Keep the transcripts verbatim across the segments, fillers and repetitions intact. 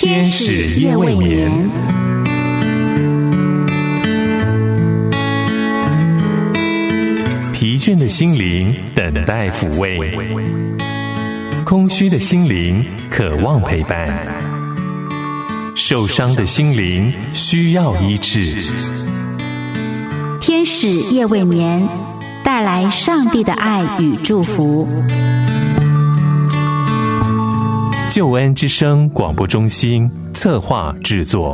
天使夜未眠。疲倦的心灵等待抚慰，空虚的心灵渴望陪伴，受伤的心灵需要医治。 天使夜未眠，带来上帝的爱与祝福。 救恩之声广播中心策划制作。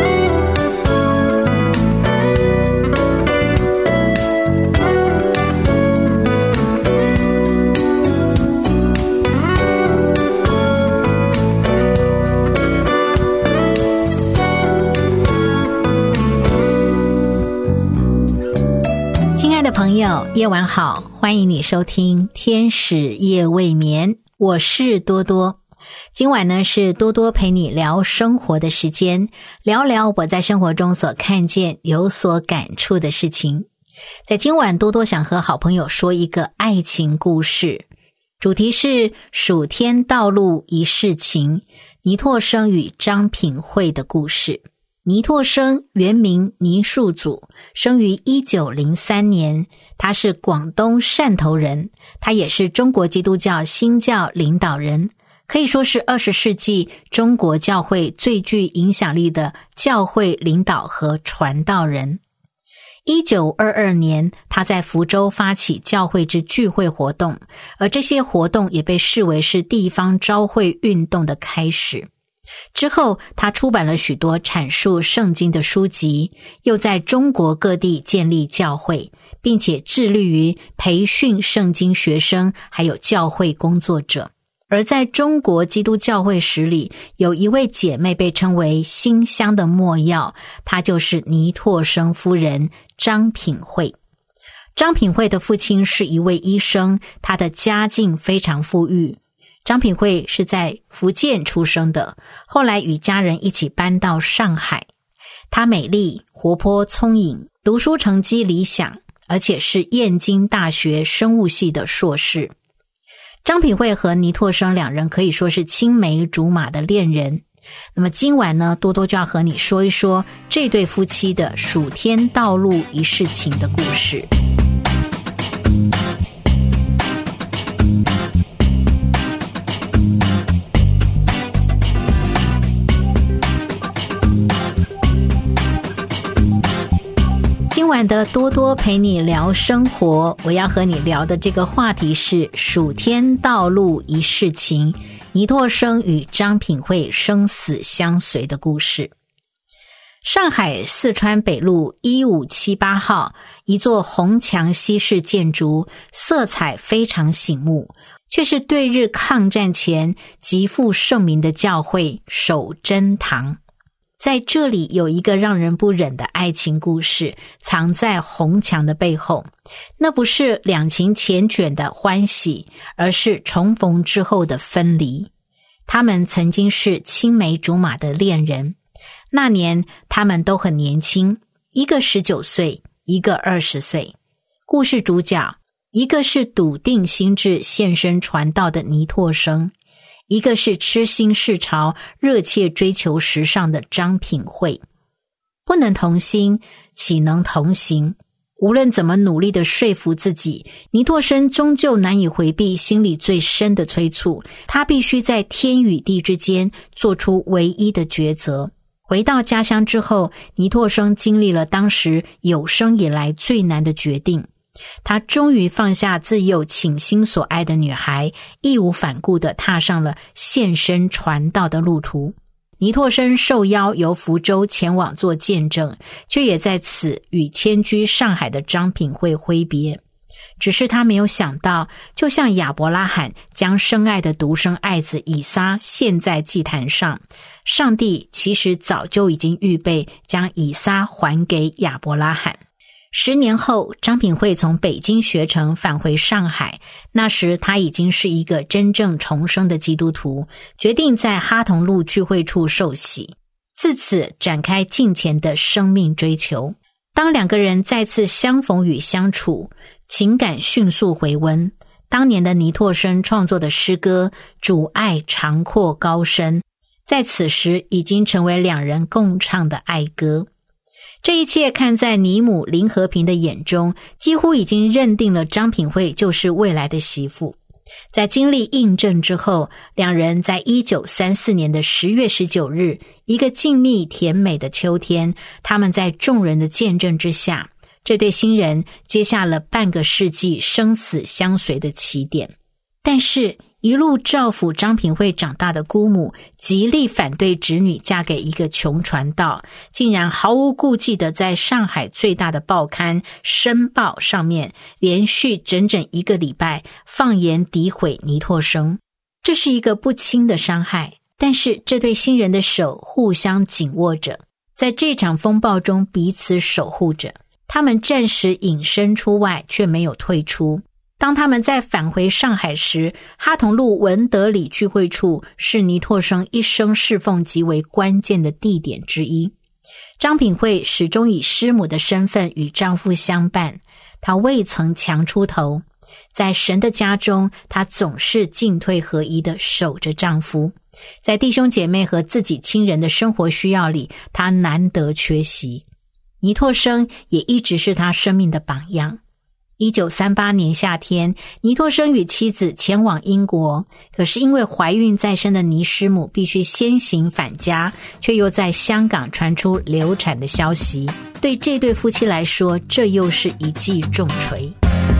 亲爱的朋友，夜晚好，欢迎你收听天使夜未眠，我是多多。今晚呢是多多陪你聊生活的时间，聊聊我在生活中所看见有所感触的事情。在今晚多多想和好朋友说一个爱情故事，主题是暑天道路一世情，倪柝声与张品慧的故事。倪柝声原名倪树祖，生于一九零三年，他是广东汕头人，他也是中国基督教新教领导人，可以说是二十世纪中国教会最具影响力的教会领导和传道人。一九二二年，他在福州发起教会之聚会活动，而这些活动也被视为是地方召会运动的开始。之后，他出版了许多阐述圣经的书籍，又在中国各地建立教会，并且致力于培训圣经学生还有教会工作者。而在中国基督教会史里，有一位姐妹被称为馨香的末药，她就是倪柝声夫人张品慧。张品慧的父亲是一位医生，他的家境非常富裕。张品慧是在福建出生的，后来与家人一起搬到上海。她美丽、活泼、聪颖，读书成绩理想，而且是燕京大学生物系的硕士。张品慧和倪柝声两人可以说是青梅竹马的恋人。那么今晚呢，多多就要和你说一说这对夫妻的暑天道路一世情的故事。今晚的多多陪你聊生活，我要和你聊的这个话题是暑天道路一世情，倪柝声与张品慧生死相随的故事。上海四川北路一五七八号，一座红墙西式建筑，色彩非常醒目，却是对日抗战前极负盛名的教会守贞堂。在这里有一个让人不忍的爱情故事，藏在红墙的背后。那不是两情缱绻的欢喜，而是重逢之后的分离。他们曾经是青梅竹马的恋人，那年他们都很年轻，一个十九岁，一个二十岁。故事主角，一个是笃定心志献身传道的倪柝声，一个是痴心事潮、热切追求时尚的张品慧。不能同心，岂能同行？无论怎么努力地说服自己，倪柝声终究难以回避心里最深的催促，他必须在天与地之间做出唯一的抉择。回到家乡之后，倪柝声经历了当时有生以来最难的决定。他终于放下自幼倾心所爱的女孩，义无反顾地踏上了献身传道的路途。倪柝声受邀由福州前往做见证，却也在此与迁居上海的张品慧挥别。只是他没有想到，就像亚伯拉罕将深爱的独生爱子以撒献在祭坛上，上帝其实早就已经预备将以撒还给亚伯拉罕。十年后，张品慧从北京学成返回上海，那时他已经是一个真正重生的基督徒，决定在哈同路聚会处受洗，自此展开敬虔的生命追求。当两个人再次相逢与相处，情感迅速回温。当年的倪柝声创作的诗歌《主爱长阔高深》， 在此时已经成为两人共唱的爱歌。这一切看在尼母林和平的眼中，几乎已经认定了张品惠就是未来的媳妇。在经历印证之后，两人在一九三四年的十月十九日，一个静谧甜美的秋天，他们在众人的见证之下，这对新人接下了半个世纪生死相随的起点。但是一路照拂张品惠长大的姑母极力反对侄女嫁给一个穷传道，竟然毫无顾忌地在上海最大的报刊《申报》上面连续整整一个礼拜放言诋毁倪柝声。这是一个不轻的伤害，但是这对新人的手互相紧握着，在这场风暴中彼此守护着。他们暂时隐身出外，却没有退出。当他们在返回上海时，哈同路文德里聚会处是倪柝声一生侍奉极为关键的地点之一。张品惠始终以师母的身份与丈夫相伴，她未曾强出头。在神的家中，她总是进退合一地守着丈夫。在弟兄姐妹和自己亲人的生活需要里，她难得缺席。倪柝声也一直是她生命的榜样。一九三八年夏天，倪柝声与妻子前往英国，可是因为怀孕在身的倪师母必须先行返家，却又在香港传出流产的消息。对这对夫妻来说，这又是一记重锤。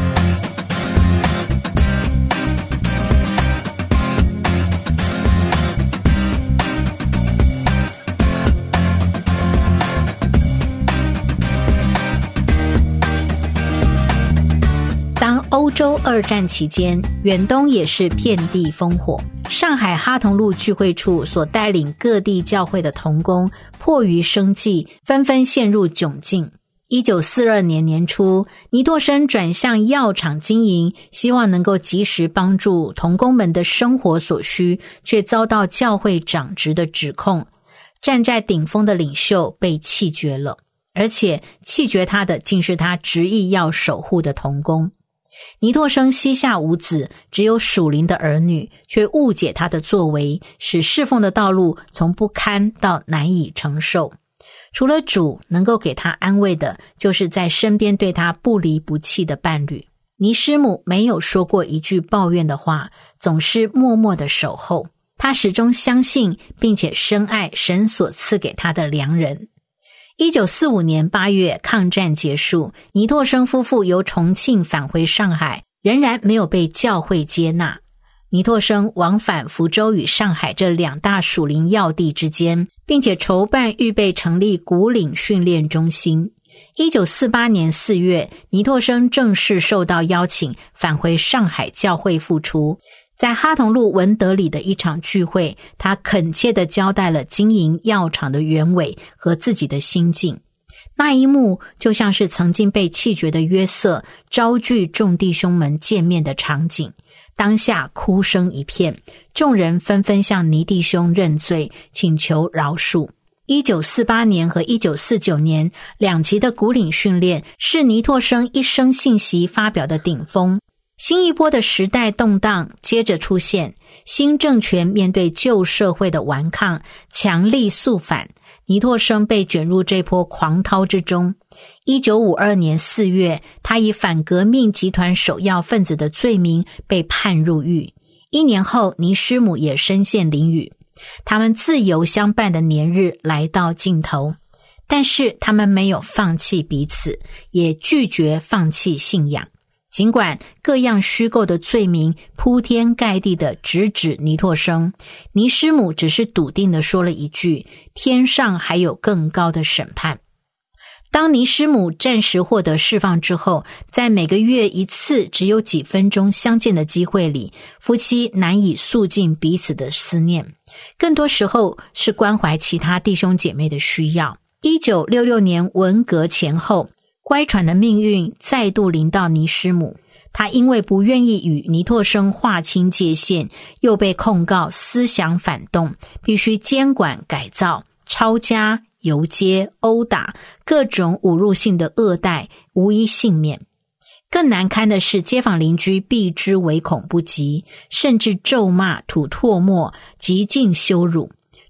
欧洲二战期间，远东也是遍地烽火。上海哈同路聚会处所带领各地教会的同工，迫于生计，纷纷陷入窘境。一九四二年年初，倪柝声转向药厂经营，希望能够及时帮助同工们的生活所需，却遭到教会长职的指控。站在顶峰的领袖被弃绝了，而且弃绝他的竟是他执意要守护的同工。倪柝声膝下无子，只有属灵的儿女，却误解他的作为，使侍奉的道路从不堪到难以承受。除了主能够给他安慰的，就是在身边对他不离不弃的伴侣。倪师母没有说过一句抱怨的话，总是默默的守候。她始终相信并且深爱神所赐给她的良人。一九四五年八月，抗战结束，倪柝声夫妇由重庆返回上海，仍然没有被教会接纳。倪柝声往返福州与上海这两大属灵要地之间，并且筹办预备成立古岭训练中心。一九四八年四月，倪柝声正式受到邀请返回上海教会复出。在哈同路文德里的一场聚会，他恳切地交代了经营药厂的原委和自己的心境。那一幕就像是曾经被弃绝的约瑟招聚众弟兄们见面的场景。当下哭声一片，众人纷纷向倪弟兄认罪，请求饶恕。一九四八年和一九四九年两期的古岭训练是倪柝声一生信息发表的顶峰。新一波的时代动荡接着出现，新政权面对旧社会的顽抗，强力肃反，倪柝声被卷入这波狂涛之中。一九五二年四月，他以反革命集团首要分子的罪名被判入狱。一年后，倪师母也身陷囹圄。他们自由相伴的年日来到尽头，但是他们没有放弃彼此，也拒绝放弃信仰。尽管各样虚构的罪名铺天盖地地直指倪柝声，倪师母只是笃定地说了一句：天上还有更高的审判。当倪师母暂时获得释放之后，在每个月一次只有几分钟相见的机会里，夫妻难以诉尽彼此的思念，更多时候是关怀其他弟兄姐妹的需要。一九六六年文革前后，乖舛的命运再度临到倪师母，她因为不愿意与倪柝声划清界限，又被控告思想反动，必须监管改造、抄家、游街、殴打，各种侮辱性的恶待无一幸免。更难堪的是，街坊邻居避之唯恐不及，甚至咒骂、吐唾沫，极尽羞辱。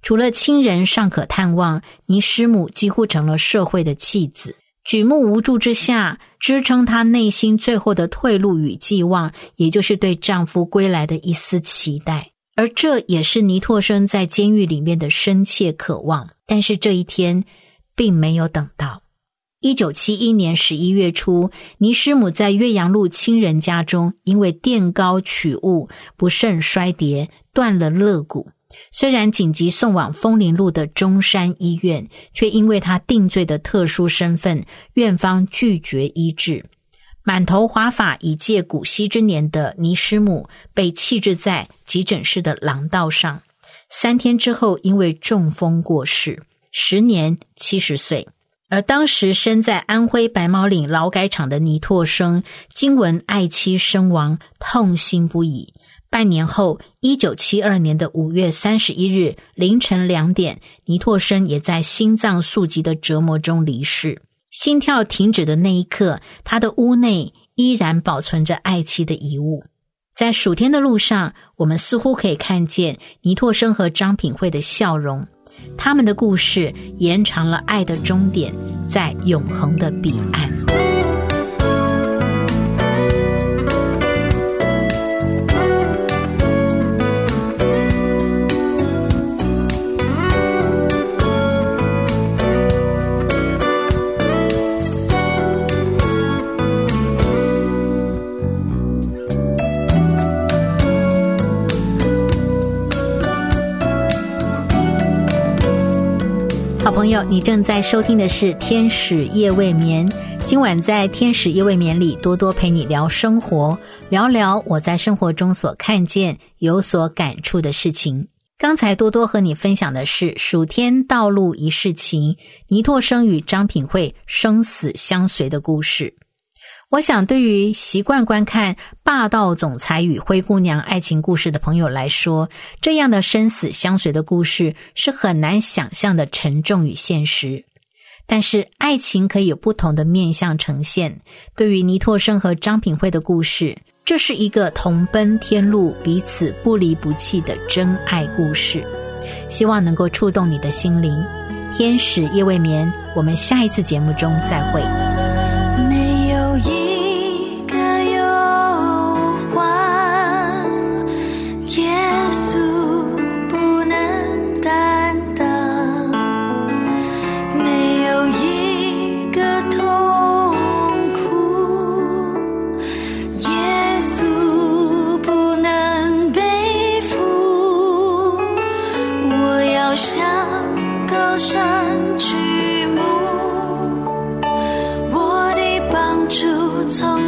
除了亲人尚可探望，尼师母几乎成了社会的弃子。举目无助之下，支撑她内心最后的退路与寄望，也就是对丈夫归来的一丝期待。而这也是尼拓生在监狱里面的深切渴望。但是这一天并没有等到。一九七一年十一月初，尼师母在岳阳路亲人家中因为垫高取物不慎摔跌，断了肋骨。虽然紧急送往枫林路的中山医院，却因为他定罪的特殊身份，院方拒绝医治。满头华发已届古稀之年的尼师母被弃置在急诊室的廊道上，三天之后因为中风过世，时年七十岁。而当时身在安徽白毛岭劳改场的尼拓生，惊闻爱妻身亡，痛心不已。半年后，一九七二年的五月三十一日凌晨两点，尼拓生也在心脏素疾的折磨中离世。心跳停止的那一刻，他的屋内依然保存着爱妻的遗物。在暑天的路上，我们似乎可以看见尼拓生和张品慧的笑容。他们的故事延长了爱的终点，在永恒的彼岸。好朋友，你正在收听的是天使夜未眠。今晚在天使夜未眠里，多多陪你聊生活，聊聊我在生活中所看见有所感触的事情。刚才多多和你分享的是暑天道路一世情，尼拓生与张品慧生死相随的故事。我想对于习惯观看霸道总裁与灰姑娘爱情故事的朋友来说，这样的生死相随的故事是很难想象的沉重与现实。但是爱情可以有不同的面向呈现，对于尼拓生和张品慧的故事，这是一个同奔天路彼此不离不弃的真爱故事，希望能够触动你的心灵。天使夜未眠，我们下一次节目中再会。 山举目，我的帮助从